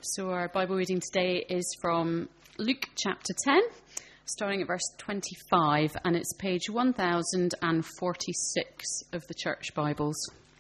So our Bible reading today is from Luke chapter 10, starting at verse 25, and it's page 1046 of the church Bibles.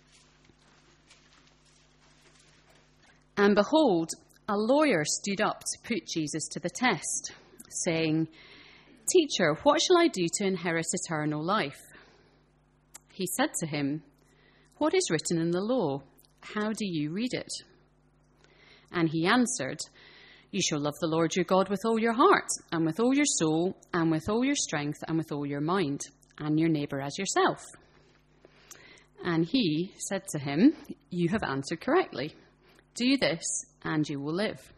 And behold, a lawyer stood up to put Jesus to the test, saying, "Teacher, what shall I do to inherit eternal life?" He said to him, "What is written in the law? How do you read it?" And he answered, "You shall love the Lord your God with all your heart, and with all your soul, and with all your strength, and with all your mind, and your neighbour as yourself." And he said to him, "You have answered correctly. Do this, and you will live."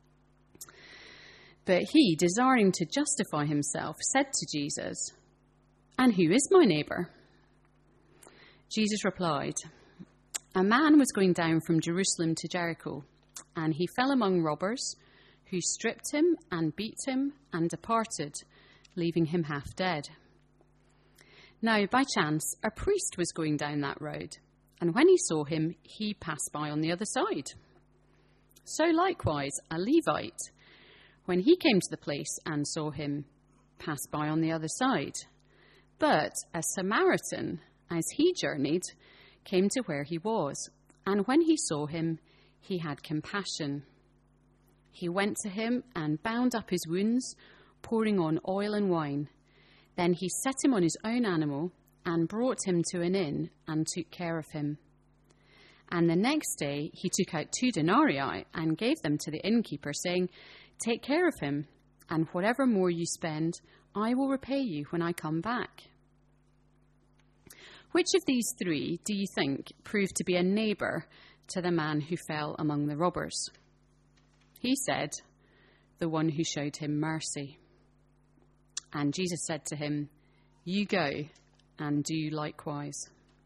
But he, desiring to justify himself, said to Jesus, "And who is my neighbour?" Jesus replied, "A man was going down from Jerusalem to Jericho, and he fell among robbers, who stripped him and beat him and departed, leaving him half dead. Now, by chance, a priest was going down that road, and when he saw him, he passed by on the other side. So likewise, a Levite, when he came to the place and saw him, passed by on the other side. But a Samaritan, as he journeyed, came to where he was, and when he saw him, he had compassion. He went to him and bound up his wounds, pouring on oil and wine. Then he set him on his own animal and brought him to an inn and took care of him. And the next day he took out 2 denarii and gave them to the innkeeper, saying, 'Take care of him, and whatever more you spend, I will repay you when I come back.' Which of these 3 do you think proved to be a neighbour to the man who fell among the robbers?" He said, "The one who showed him mercy." And Jesus said to him, "You go and do likewise."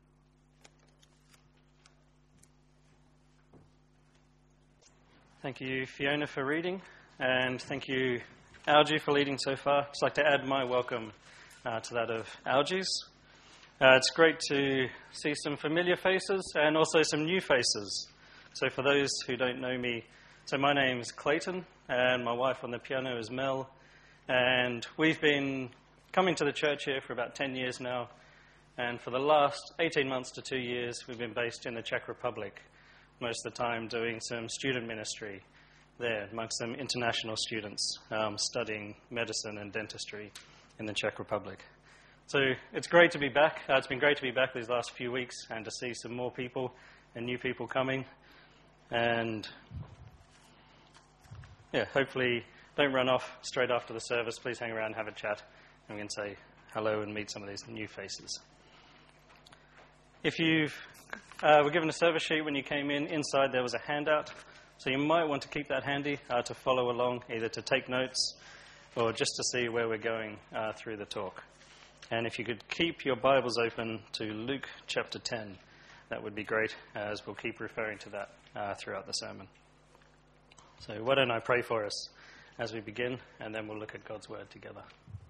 Thank you, Fiona, for reading, and thank you, Algie, for leading so far. I'd just like to add my welcome to that of Algie's. It's great to see some familiar faces and also some new faces. So for those who don't know me, so my name's Clayton, and my wife on the piano is Mel, and we've been coming to the church here for about 10 years now, and for the last 18 months to 2 years, we've been based in the Czech Republic, most of the time doing some student ministry there amongst some international students studying medicine and dentistry in the Czech Republic. So it's great to be back. It's been great to be back these last few weeks and to see some more people and new people coming. And yeah, hopefully don't run off straight after the service. Please hang around and have a chat, and we can say hello and meet some of these new faces. If you were given a service sheet when you came in, inside there was a handout. So you might want to keep that handy to follow along, either to take notes or just to see where we're going through the talk. And if you could keep your Bibles open to Luke chapter 10, that would be great, as we'll keep referring to that throughout the sermon. So why don't I pray for us as we begin, and then we'll look at God's word together.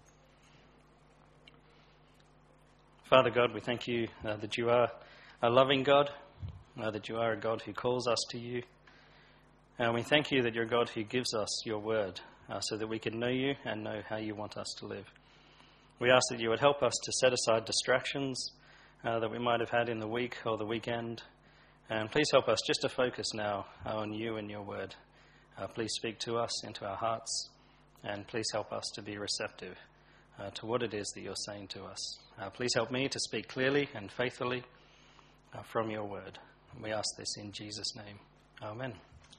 Father God, we thank you that you are a loving God, that you are a God who calls us to you. And we thank you that you're a God who gives us your word so that we can know you and know how you want us to live. We ask that you would help us to set aside distractions that we might have had in the week or the weekend. And please help us just to focus now on you and your word. Please speak to us, into our hearts, and please help us to be receptive to what it is that you're saying to us. Please help me to speak clearly and faithfully from your word. We ask this in Jesus' name. Amen.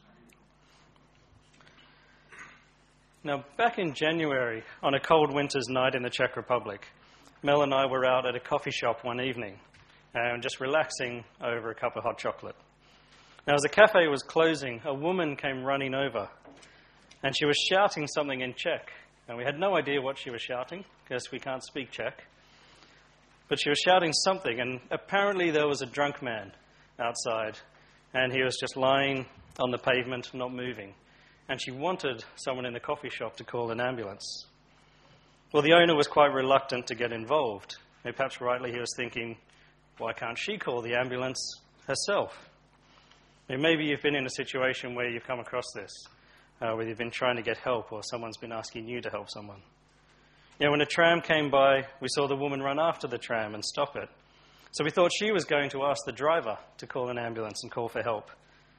Now, back in January, on a cold winter's night in the Czech Republic, Mel and I were out at a coffee shop one evening, just relaxing over a cup of hot chocolate. Now, as the cafe was closing, a woman came running over, and she was shouting something in Czech. And we had no idea what she was shouting, because we can't speak Czech. But she was shouting something, and apparently there was a drunk man outside, and he was just lying on the pavement, not moving. And she wanted someone in the coffee shop to call an ambulance. Well, the owner was quite reluctant to get involved. And perhaps rightly he was thinking, why can't she call the ambulance herself? Maybe you've been in a situation where you've come across this, where you've been trying to get help or someone's been asking you to help someone. When a tram came by, we saw the woman run after the tram and stop it. So we thought she was going to ask the driver to call an ambulance and call for help.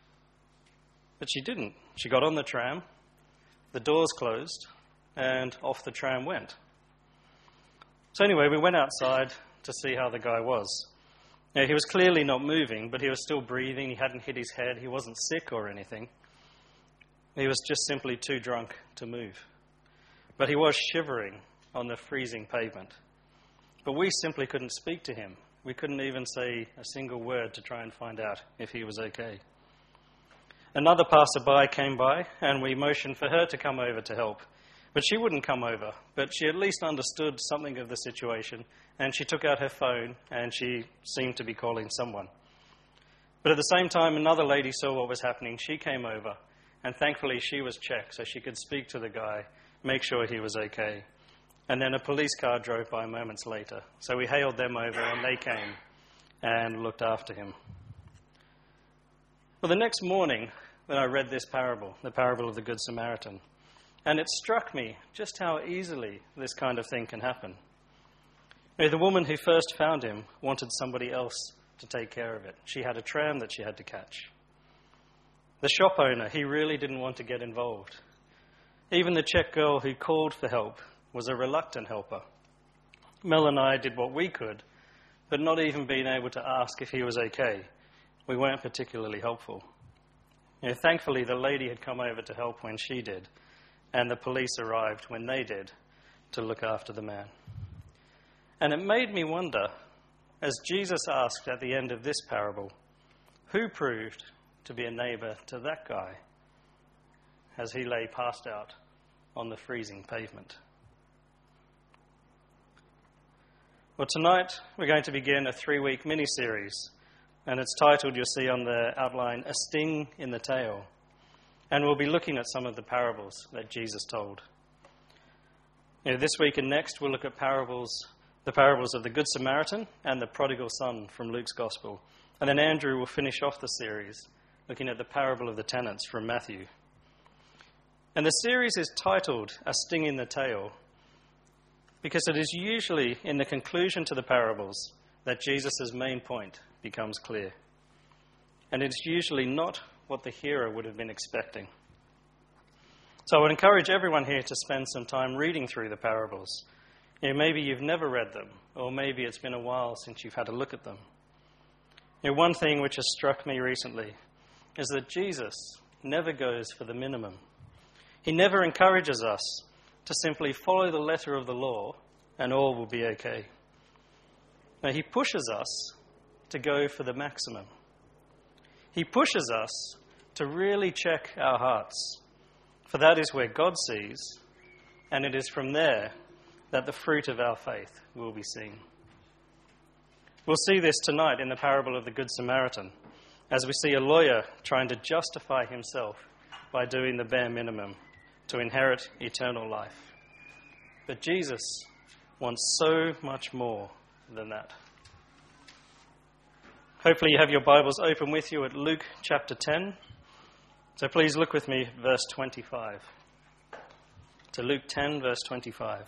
But she didn't. She got on the tram, the doors closed, and off the tram went. So anyway, we went outside to see how the guy was. He was clearly not moving, but he was still breathing. He hadn't hit his head. He wasn't sick or anything. He was just simply too drunk to move. But he was shivering on the freezing pavement. But we simply couldn't speak to him. We couldn't even say a single word to try and find out if he was okay. Another passerby came by, and we motioned for her to come over to help. But she wouldn't come over, but she at least understood something of the situation, and she took out her phone, and she seemed to be calling someone. But at the same time, another lady saw what was happening. She came over, and thankfully she was checked, so she could speak to the guy, make sure he was okay. And then a police car drove by moments later, so we hailed them over, and they came and looked after him. Well, the next morning, when I read this parable, the parable of the Good Samaritan, and it struck me just how easily this kind of thing can happen. The woman who first found him wanted somebody else to take care of it. She had a tram that she had to catch. The shop owner, he really didn't want to get involved. Even the Czech girl who called for help was a reluctant helper. Mel and I did what we could, but not even being able to ask if he was okay, we weren't particularly helpful. Thankfully, the lady had come over to help when she did, and the police arrived when they did to look after the man. And it made me wonder, as Jesus asked at the end of this parable, who proved to be a neighbour to that guy as he lay passed out on the freezing pavement? Well, tonight we're going to begin a 3-week mini-series, and it's titled, you'll see on the outline, A Sting in the Tail. And we'll be looking at some of the parables that Jesus told. This week and next, we'll look at the parables of the Good Samaritan and the prodigal son from Luke's Gospel. And then Andrew will finish off the series looking at the parable of the tenants from Matthew. And the series is titled A Sting in the Tail because it is usually in the conclusion to the parables that Jesus' main point becomes clear. And it's usually not what the hearer would have been expecting. So I would encourage everyone here to spend some time reading through the parables. Maybe you've never read them, or maybe it's been a while since you've had a look at them. One thing which has struck me recently is that Jesus never goes for the minimum. He never encourages us to simply follow the letter of the law and all will be okay. Now, he pushes us to go for the maximum. He pushes us to really check our hearts, for that is where God sees, and it is from there that the fruit of our faith will be seen. We'll see this tonight in the parable of the Good Samaritan, as we see a lawyer trying to justify himself by doing the bare minimum to inherit eternal life. But Jesus wants so much more than that. Hopefully you have your Bibles open with you at Luke chapter 10. So please look with me at verse 25. To Luke 10, verse 25.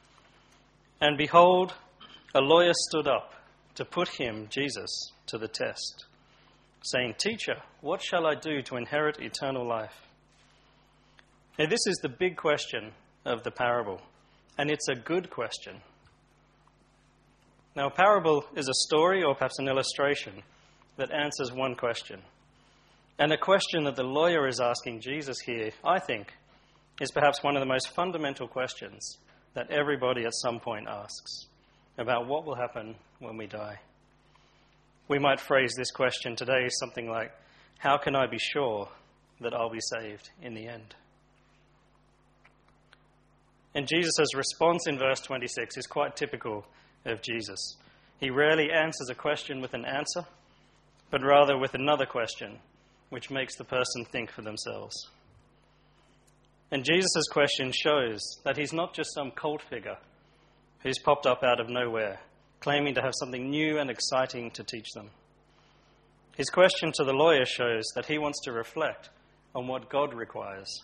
And behold, a lawyer stood up to put him, Jesus, to the test, saying, Teacher, what shall I do to inherit eternal life? Now, this is the big question of the parable, and it's a good question. Now, a parable is a story or perhaps an illustration that answers one question. And the question that the lawyer is asking Jesus here, I think, is perhaps one of the most fundamental questions that everybody at some point asks about what will happen when we die. We might phrase this question today something like, how can I be sure that I'll be saved in the end? And Jesus' response in verse 26 is quite typical of Jesus. He rarely answers a question with an answer, but rather with another question, which makes the person think for themselves. And Jesus' question shows that he's not just some cult figure who's popped up out of nowhere, claiming to have something new and exciting to teach them. His question to the lawyer shows that he wants to reflect on what God requires.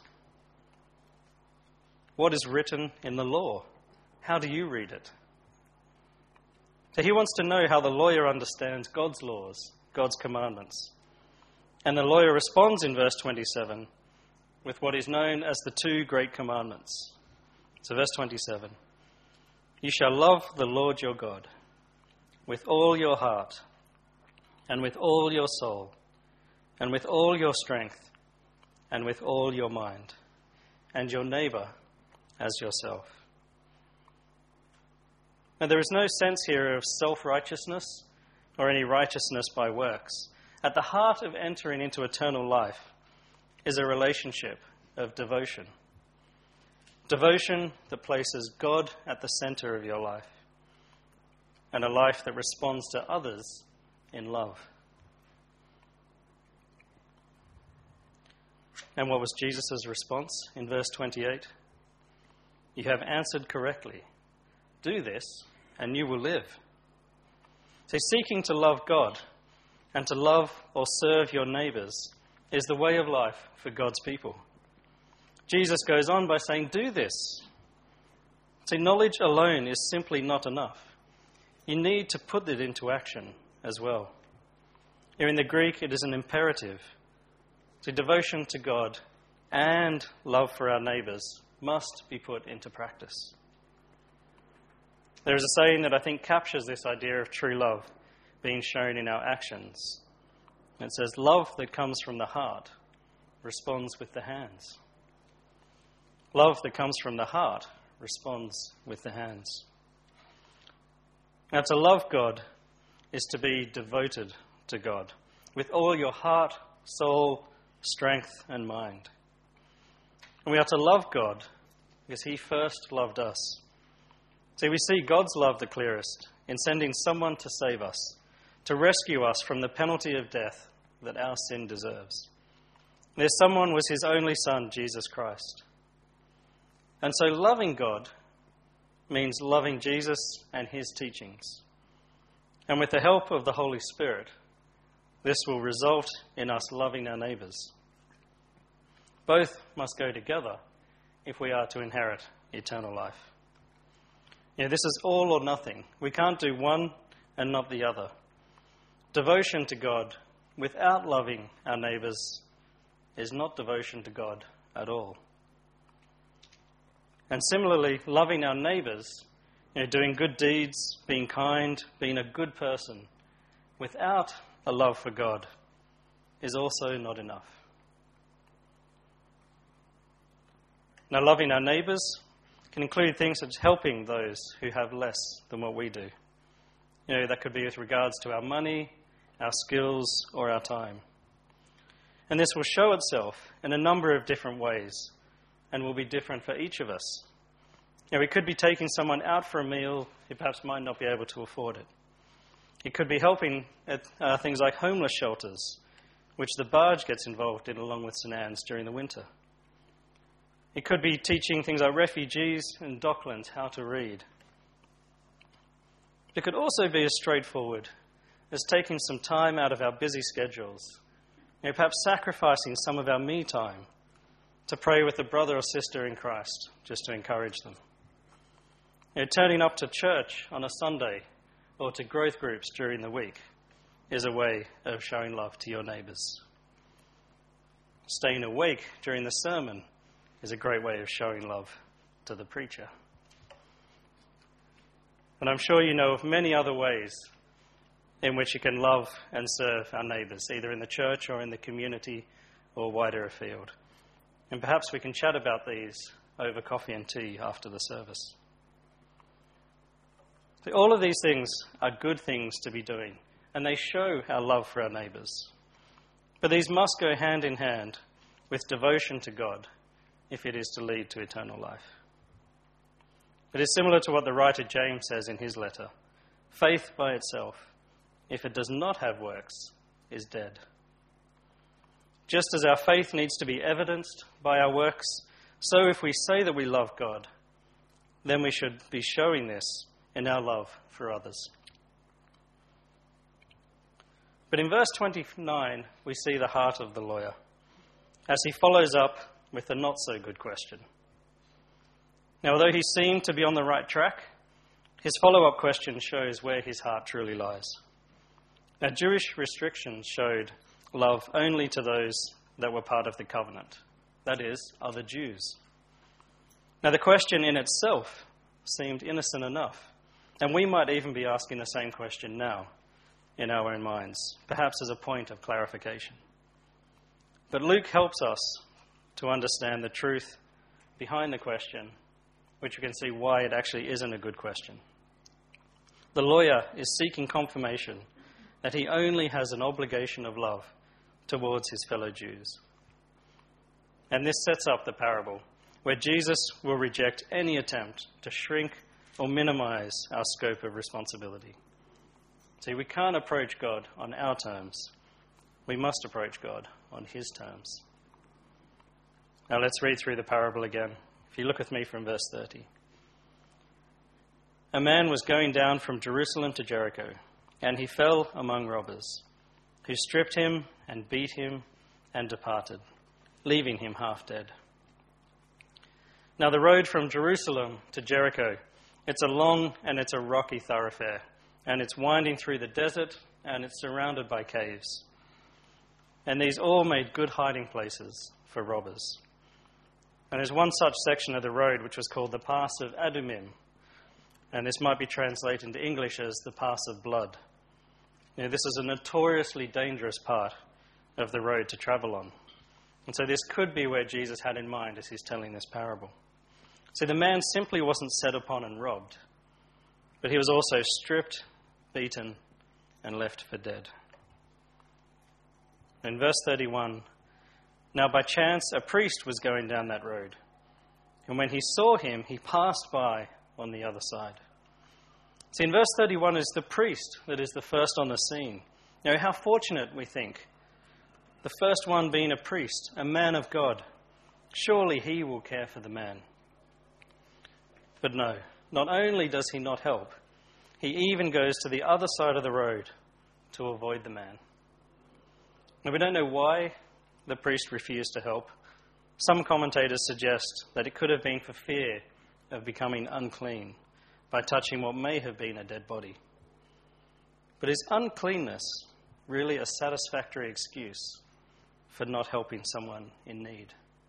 What is written in the law? How do you read it? So he wants to know how the lawyer understands God's laws, God's commandments. And the lawyer responds in verse 27 with what is known as the two great commandments. So verse 27, you shall love the Lord your God with all your heart and with all your soul and with all your strength and with all your mind, and your neighbour as yourself. Now, there is no sense here of self-righteousness or any righteousness by works. At the heart of entering into eternal life is a relationship of devotion. Devotion that places God at the centre of your life, and a life that responds to others in love. And what was Jesus' response in verse 28? You have answered correctly. Do this, and you will live. So seeking to love God and to love or serve your neighbours is the way of life for God's people. Jesus goes on by saying, do this. See, knowledge alone is simply not enough. You need to put it into action as well. Here in the Greek, it is an imperative. See, devotion to God and love for our neighbours must be put into practice. There is a saying that I think captures this idea of true love being shown in our actions. It says, love that comes from the heart responds with the hands. Love that comes from the heart responds with the hands. Now, to love God is to be devoted to God with all your heart, soul, strength, and mind. And we are to love God because he first loved us. See, we see God's love the clearest in sending someone to save us, to rescue us from the penalty of death that our sin deserves. This someone was his only Son, Jesus Christ. And so loving God means loving Jesus and his teachings. And with the help of the Holy Spirit, this will result in us loving our neighbours. Both must go together if we are to inherit eternal life. This is all or nothing. We can't do one and not the other. Devotion to God without loving our neighbours is not devotion to God at all. And similarly, loving our neighbours, doing good deeds, being kind, being a good person, without a love for God is also not enough. Now, loving our neighbours can include things such as helping those who have less than what we do. That could be with regards to our money, our skills, or our time. And this will show itself in a number of different ways and will be different for each of us. We could be taking someone out for a meal who perhaps might not be able to afford it. It could be helping at things like homeless shelters, which the barge gets involved in along with St Anne's during the winter. It could be teaching things like refugees and Docklands how to read. It could also be as straightforward as taking some time out of our busy schedules, perhaps sacrificing some of our me time to pray with a brother or sister in Christ, just to encourage them. Turning up to church on a Sunday or to growth groups during the week is a way of showing love to your neighbours. Staying awake during the sermon is a great way of showing love to the preacher. And I'm sure you know of many other ways in which you can love and serve our neighbours, either in the church or in the community or wider afield. And perhaps we can chat about these over coffee and tea after the service. So all of these things are good things to be doing, and they show our love for our neighbours. But these must go hand in hand with devotion to God if it is to lead to eternal life. It is similar to what the writer James says in his letter. Faith by itself, if it does not have works, is dead. Just as our faith needs to be evidenced by our works, so if we say that we love God, then we should be showing this in our love for others. But in verse 29, we see the heart of the lawyer as he follows up with a not-so-good question. Now, although he seemed to be on the right track, his follow-up question shows where his heart truly lies. Now, Jewish restrictions showed love only to those that were part of the covenant, that is, other Jews. Now, the question in itself seemed innocent enough, and we might even be asking the same question now in our own minds, perhaps as a point of clarification. But Luke helps us to understand the truth behind the question, which we can see why it actually isn't a good question. The lawyer is seeking confirmation that he only has an obligation of love towards his fellow Jews. And this sets up the parable, where Jesus will reject any attempt to shrink or minimize our scope of responsibility. See, we can't approach God on our terms. We must approach God on his terms. Now let's read through the parable again. If you look with me from verse 30. A man was going down from Jerusalem to Jericho, and he fell among robbers, who stripped him and beat him and departed, leaving him half dead. Now the road from Jerusalem to Jericho, it's a long and it's a rocky thoroughfare, and it's winding through the desert, and it's surrounded by caves. And these all made good hiding places for robbers. And there's one such section of the road which was called the Pass of Adumim, and this might be translated into English as the Pass of Blood. Now, this is a notoriously dangerous part of the road to travel on. And so this could be where Jesus had in mind as he's telling this parable. See, the man simply wasn't set upon and robbed, but he was also stripped, beaten, and left for dead. In verse 31, now by chance a priest was going down that road, and when he saw him, he passed by on the other side. See, in verse 31 is the priest that is the first on the scene. Now, how fortunate, we think. The first one being a priest, a man of God. Surely he will care for the man. But no, not only does he not help, he even goes to the other side of the road to avoid the man. Now, we don't know why the priest refused to help. Some commentators suggest that it could have been for fear of becoming unclean by touching what may have been a dead body. But is uncleanness really a satisfactory excuse for not helping someone in need?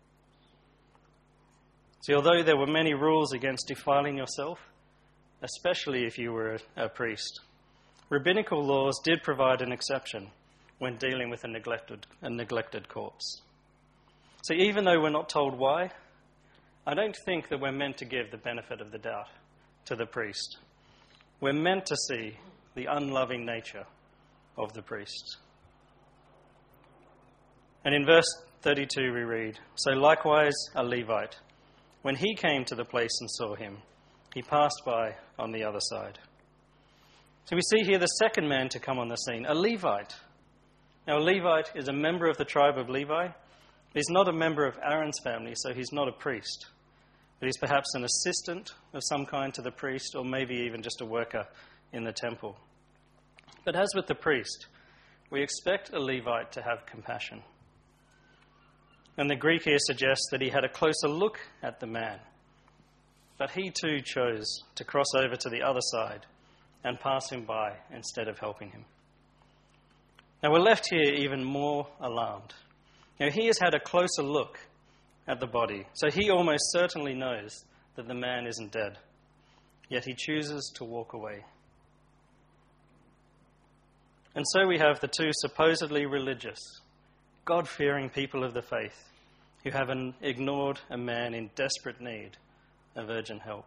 See, although there were many rules against defiling yourself, especially if you were a priest, rabbinical laws did provide an exception when dealing with a neglected corpse. So even though we're not told why, I don't think that we're meant to give the benefit of the doubt to the priest. We're meant to see the unloving nature of the priest. And in verse 32 we read, so likewise a Levite, when he came to the place and saw him, he passed by on the other side. So we see here the second man to come on the scene, a Levite. Now, a Levite is a member of the tribe of Levi. He's not a member of Aaron's family, so he's not a priest. But he's perhaps an assistant of some kind to the priest, or maybe even just a worker in the temple. But as with the priest, we expect a Levite to have compassion. And the Greek here suggests that he had a closer look at the man. But he too chose to cross over to the other side and pass him by instead of helping him. Now we're left here even more alarmed. Now he has had a closer look at the body, so he almost certainly knows that the man isn't dead. Yet he chooses to walk away. And so we have the two supposedly religious, God-fearing people of the faith who have ignored a man in desperate need of urgent help.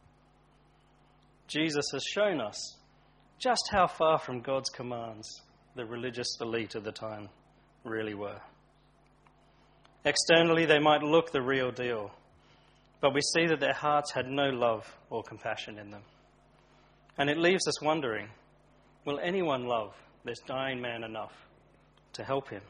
Jesus has shown us just how far from God's commands the religious elite of the time really were. Externally, they might look the real deal, but we see that their hearts had no love or compassion in them. And it leaves us wondering, will anyone love this dying man enough to help him?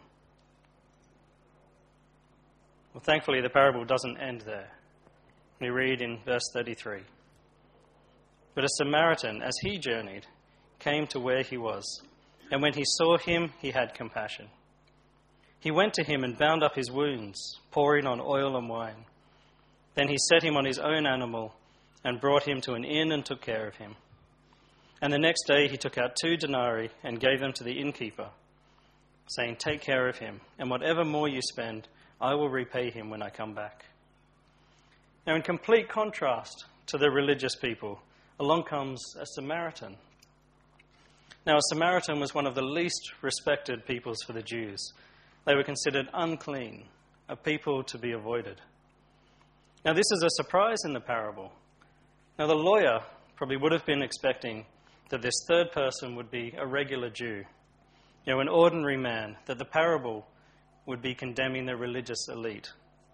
Well, thankfully, the parable doesn't end there. We read in verse 33, but a Samaritan, as he journeyed, came to where he was, And when he saw him, he had compassion. He went to him and bound up his wounds, pouring on oil and wine. Then he set him on his own animal and brought him to an inn and took care of him. And the next day he took out 2 denarii and gave them to the innkeeper, saying, "Take care of him, and whatever more you spend, I will repay him when I come back." Now, in complete contrast to the religious people, along comes a Samaritan. Now, a Samaritan was one of the least respected peoples for the Jews. They were considered unclean, a people to be avoided. Now, this is a surprise in the parable. Now, the lawyer probably would have been expecting that this third person would be a regular Jew, an ordinary man, that the parable would be condemning the religious elite.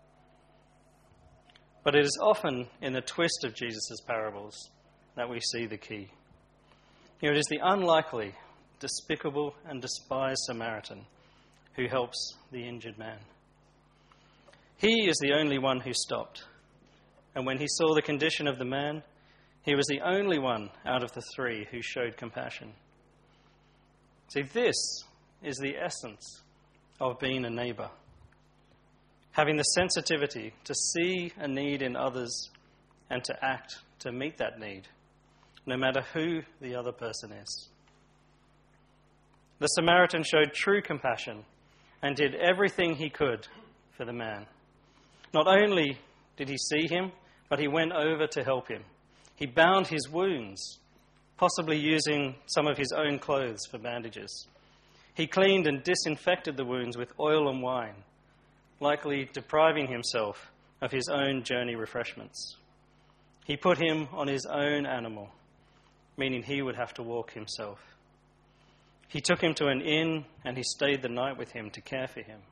But it is often in the twist of Jesus' parables that we see the key. It is the unlikely, despicable, and despised Samaritan who helps the injured man. He is the only one who stopped. And when he saw the condition of the man, he was the only one out of the 3 who showed compassion. See, this is the essence of being a neighbour. Having the sensitivity to see a need in others and to act to meet that need, no matter who the other person is. The Samaritan showed true compassion and did everything he could for the man. Not only did he see him, but he went over to help him. He bound his wounds, possibly using some of his own clothes for bandages. He cleaned and disinfected the wounds with oil and wine, likely depriving himself of his own journey refreshments. He put him on his own animal, meaning he would have to walk himself. He took him to an inn and he stayed the night with him to care for him.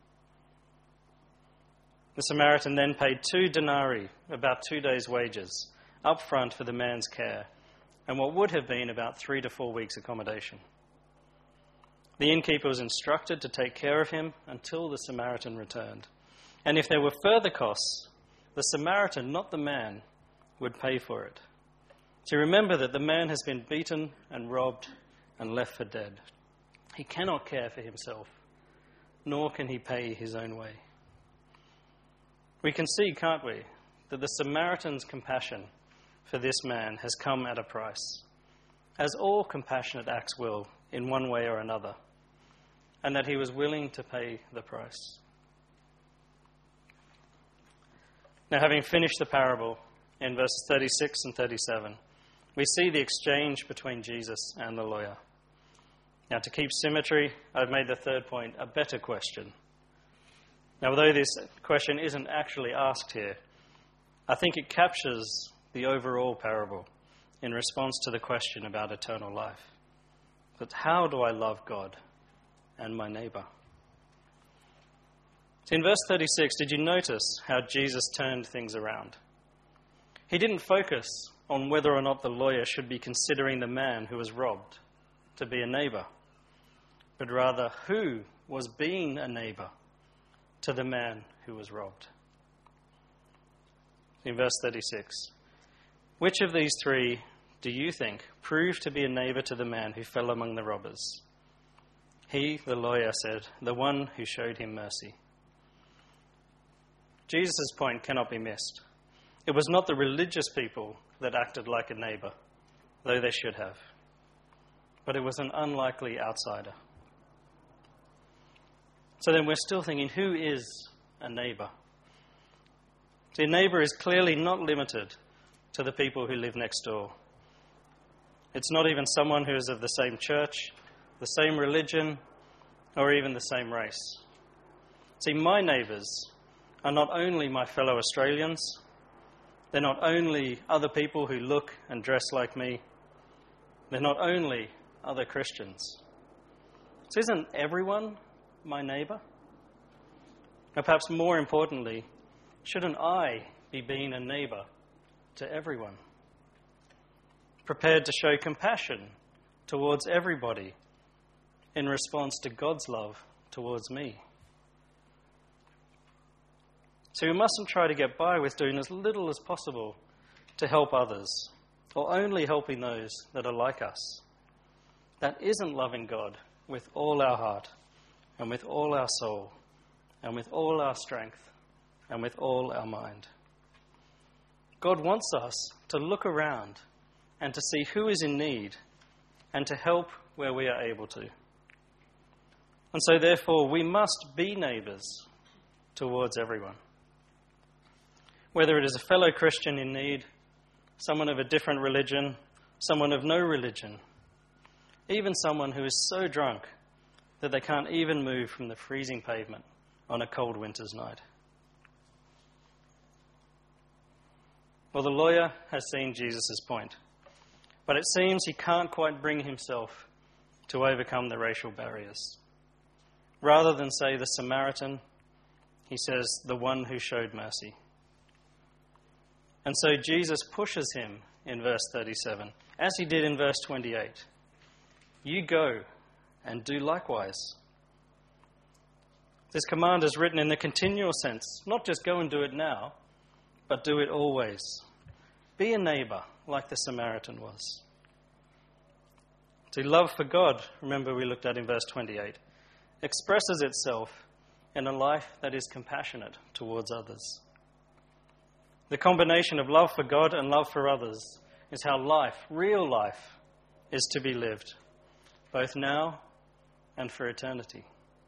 The Samaritan then paid 2 denarii, about 2 days' wages, up front for the man's care, and what would have been about 3 to 4 weeks' accommodation. The innkeeper was instructed to take care of him until the Samaritan returned. And if there were further costs, the Samaritan, not the man, would pay for it. So remember that the man has been beaten and robbed and left for dead. He cannot care for himself, nor can he pay his own way. We can see, can't we, that the Samaritan's compassion for this man has come at a price, as all compassionate acts will in one way or another, and that he was willing to pay the price. Now, having finished the parable in verses 36 and 37, we see the exchange between Jesus and the lawyer. Now, to keep symmetry, I've made the third point a better question. Now, although this question isn't actually asked here, I think it captures the overall parable in response to the question about eternal life. But how do I love God and my neighbour? So in verse 36, did you notice how Jesus turned things around? He didn't focus on whether or not the lawyer should be considering the man who was robbed to be a neighbour, but rather who was being a neighbour to the man who was robbed. In verse 36, which of these 3 do you think proved to be a neighbour to the man who fell among the robbers? He, the lawyer, said, the one who showed him mercy. Jesus' point cannot be missed. It was not the religious people that acted like a neighbour, though they should have, but it was an unlikely outsider. So then we're still thinking, who is a neighbour? See, a neighbour is clearly not limited to the people who live next door. It's not even someone who is of the same church, the same religion, or even the same race. See, my neighbours are not only my fellow Australians, they're not only other people who look and dress like me, they're not only other Christians. So isn't everyone my neighbour? Or perhaps more importantly, shouldn't I be being a neighbour to everyone? Prepared to show compassion towards everybody in response to God's love towards me. So we mustn't try to get by with doing as little as possible to help others, or only helping those that are like us. That isn't loving God with all our heart, and with all our soul, and with all our strength, and with all our mind. God wants us to look around and to see who is in need and to help where we are able to. And so, therefore, we must be neighbours towards everyone. Whether it is a fellow Christian in need, someone of a different religion, someone of no religion, even someone who is so drunk that they can't even move from the freezing pavement on a cold winter's night. Well, the lawyer has seen Jesus' point, but it seems he can't quite bring himself to overcome the racial barriers. Rather than say the Samaritan, he says the one who showed mercy. And so Jesus pushes him in verse 37, as he did in verse 28. You go and do likewise. This command is written in the continual sense, not just go and do it now, but do it always. Be a neighbour like the Samaritan was. See, love for God, remember we looked at in verse 28, expresses itself in a life that is compassionate towards others. The combination of love for God and love for others is how life, real life, is to be lived, both now and for eternity.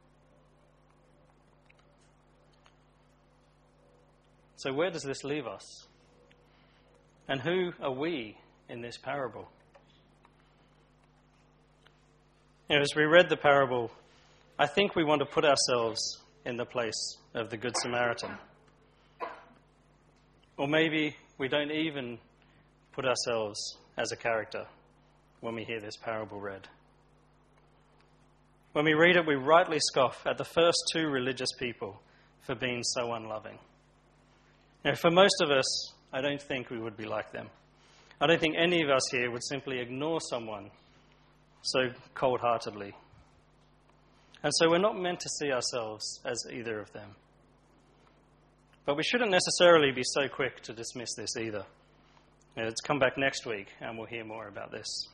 So where does this leave us? And who are we in this parable? As we read the parable, I think we want to put ourselves in the place of the Good Samaritan. Or maybe we don't even put ourselves as a character when we hear this parable read. When we read it, we rightly scoff at the first two religious people for being so unloving. Now, for most of us, I don't think we would be like them. I don't think any of us here would simply ignore someone so cold-heartedly. And so we're not meant to see ourselves as either of them. But we shouldn't necessarily be so quick to dismiss this either. Let's come back next week and we'll hear more about this.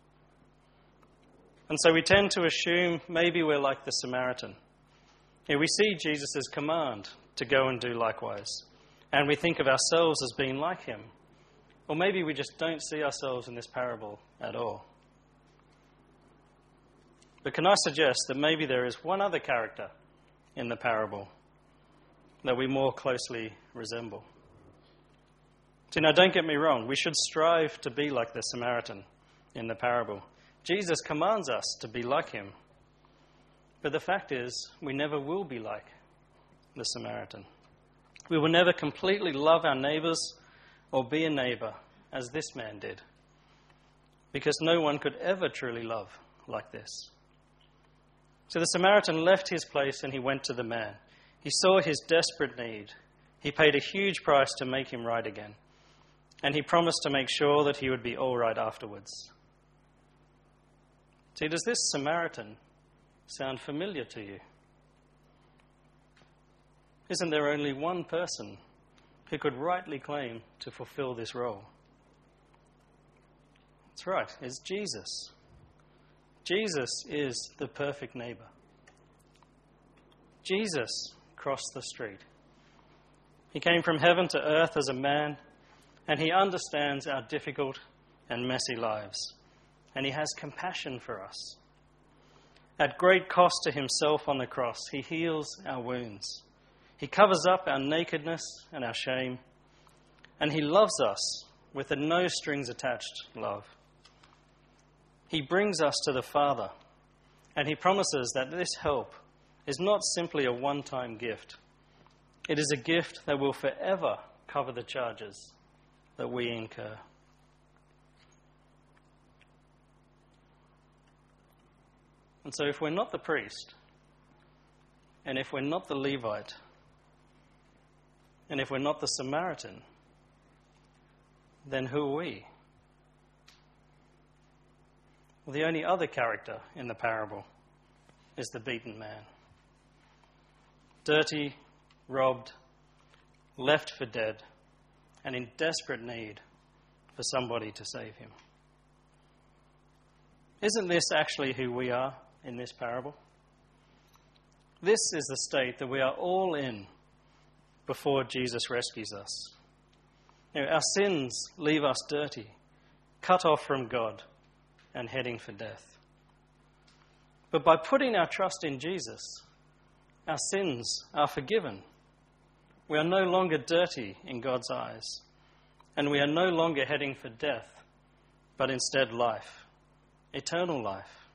And so we tend to assume maybe we're like the Samaritan. We see Jesus' command to go and do likewise, and we think of ourselves as being like him. Or maybe we just don't see ourselves in this parable at all. But can I suggest that maybe there is one other character in the parable that we more closely resemble? See, now don't get me wrong, we should strive to be like the Samaritan in the parable. Jesus commands us to be like him. But the fact is, we never will be like the Samaritan. We will never completely love our neighbours or be a neighbour as this man did, because no one could ever truly love like this. So the Samaritan left his place and he went to the man. He saw his desperate need. He paid a huge price to make him right again. And he promised to make sure that he would be all right afterwards. See, does this Samaritan sound familiar to you? Isn't there only one person who could rightly claim to fulfill this role? That's right, it's Jesus. Jesus is the perfect neighbour. Jesus crossed the street. He came from heaven to earth as a man, and he understands our difficult and messy lives, and he has compassion for us. At great cost to himself on the cross, he heals our wounds. He covers up our nakedness and our shame, and he loves us with a no strings attached love. He brings us to the Father, and he promises that this help is not simply a one-time gift. It is a gift that will forever cover the charges that we incur. And so if we're not the priest, and if we're not the Levite, and if we're not the Samaritan, then who are we? Well, the only other character in the parable is the beaten man. Dirty, robbed, left for dead, and in desperate need for somebody to save him. Isn't this actually who we are in this parable? This is the state that we are all in before Jesus rescues us. Our sins leave us dirty, cut off from God, and heading for death. But by putting our trust in Jesus, our sins are forgiven. We are no longer dirty in God's eyes, and we are no longer heading for death, but instead life, eternal life.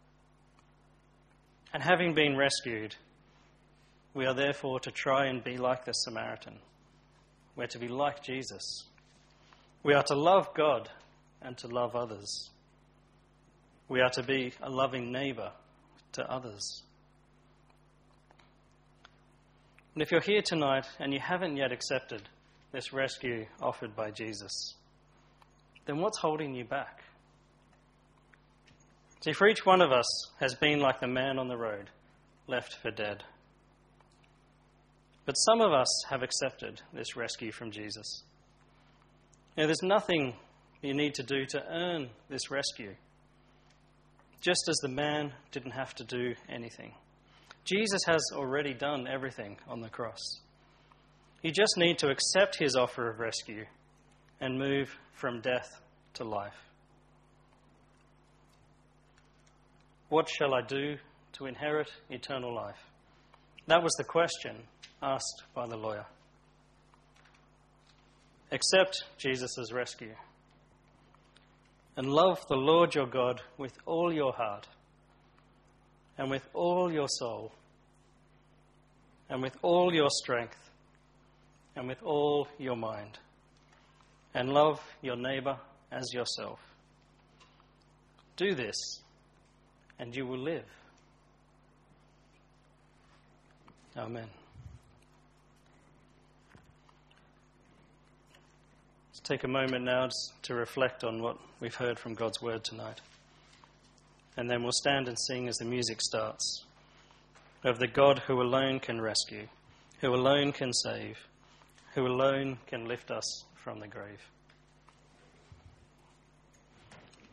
And having been rescued, we are therefore to try and be like the Samaritan. We're to be like Jesus. We are to love God and to love others. We are to be a loving neighbour to others. And if you're here tonight and you haven't yet accepted this rescue offered by Jesus, then what's holding you back? See, for each one of us has been like the man on the road, left for dead. But some of us have accepted this rescue from Jesus. There's nothing you need to do to earn this rescue, just as the man didn't have to do anything. Jesus has already done everything on the cross. You just need to accept his offer of rescue and move from death to life. What shall I do to inherit eternal life? That was the question asked by the lawyer. Accept Jesus' rescue and love the Lord your God with all your heart and with all your soul and with all your strength and with all your mind, and love your neighbour as yourself. Do this and you will live. Amen. Let's take a moment now to reflect on what we've heard from God's word tonight. And then we'll stand and sing as the music starts, of the God who alone can rescue, who alone can save, who alone can lift us from the grave.